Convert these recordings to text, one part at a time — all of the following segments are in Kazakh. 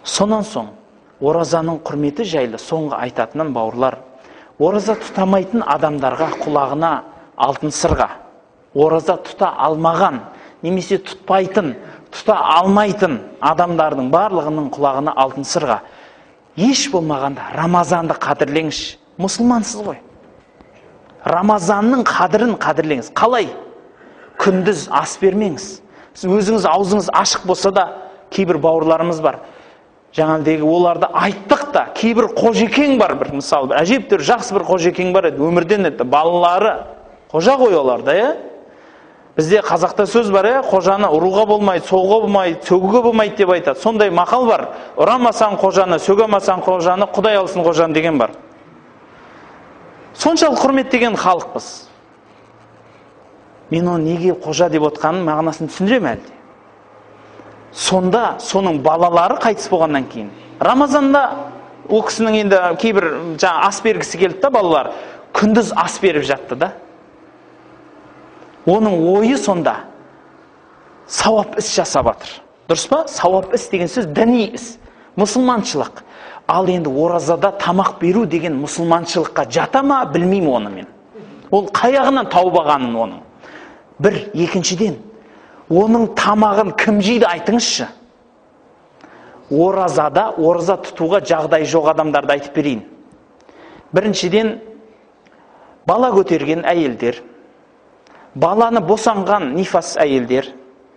Сонан соң оразаның құрметі жайлы соңғы айтатынын бауырлар, ораза тұтамайтын адамдарға құлағына алтын сырға, ораза тұта алмаған, немесе тұтпайтын, тұта алмайтын адамдардың барлығының құлағына алтын сырға. Еш болмағанда Рамазанды қадірлеңіз. Мұсылмансыз ғой. Рамазанның қадірін қадірлеңіз. Қалай? Күндіз ас бермеңіз. Сіз өзіңіз аузыңыз ашық болса да, кейбір бауырларымыз бар. Жаңағыдегі оларды айттық та, кейбір қожекең бар, бір мысалы, әжептәуір жақсы бір қожекең бар еді, өмірден еді, балалары қожа ғой оларда, Бізде қазақта сөз бар, қожаны ұруға болмайды, соғуға болмайды, сөгуге болмайды деп айтады. Сондай мақал бар. Ұрамасаң қожаны, сөгемасаң қожаны, Құдай алсын қожаны деген бар. Соншалық құрметтеген халықпыз. Мен оны неге қожа деп отқанын мағынасын түсіндірем әлде. Сонда соның балалары қайтыс болғаннан кейін. Рамазанда ол кісінің енді кейбір ас бергісі келді да, балалар күндіз ас беріп жатты да. Оның ойы сонда сауап іс жасап жатыр. Дұрыс па? Сауап іс деген сөз діни іс, мұсылманшылық. Ал енді оразада тамақ беру деген мұсылманшылыққа жата ма, білмеймін оны мен. Ол қаяғынан тауып алғанын оның. Бір, екіншіден, оның тамағын кім жейді айтыңызшы. Оразада, ораза тұтуға жағдай жоқ адамдарды айтып берейін. Біріншіден, бала көтерген әйелдер, баланы босанған нифас әйелдер,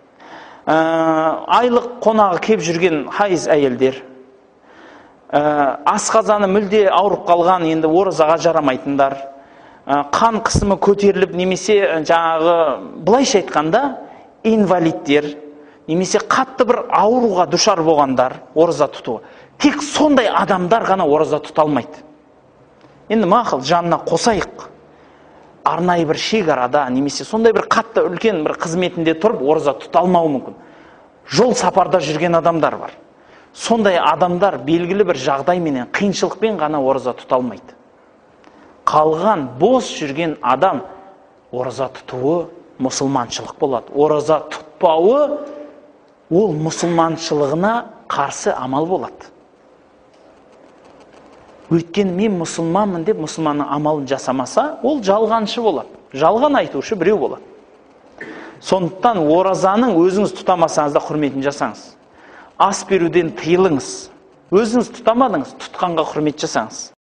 айлық қонағы кеп жүрген хайыз әйелдер, асқазаны мүлде ауырып қалған, енді оразаға жарамайтындар, қан қысымы көтеріліп, немесе жаңағы былайша айтқанда инвалидтер, немесе қатты бір ауруға душар болғандар ораза тұтуға. Тек сондай адамдар ғана ораза тұта алмайды. Енді мақұл жанына қосайық. Арнайы бір шекарада, немесе сондай бір қатты үлкен бір қызметінде тұрып ораза тұта алмауы мүмкін. Жол сапарда жүрген адамдар бар. Сондай адамдар белгілі бір жағдайменен, қиыншылықпен ғана ораза тұта алмайды. Қалған бос жүрген адам ораза тұтуы мұсылманшылық болады. Ораза тұтпауы ол мұсылманшылығына қарсы амал болады. Өйткені мен мұсылманмын деп мұсылманның амалын жасамаса, ол жалғаншы болады. Жалған айтушы біреу болады. Сондықтан оразаның өзіңіз тұтамасаңыз да құрметін жасаңыз. Ас беруден тыйылыңыз. Өзіңіз тұтамадыңыз, тұтқанға құрмет жасаңыз.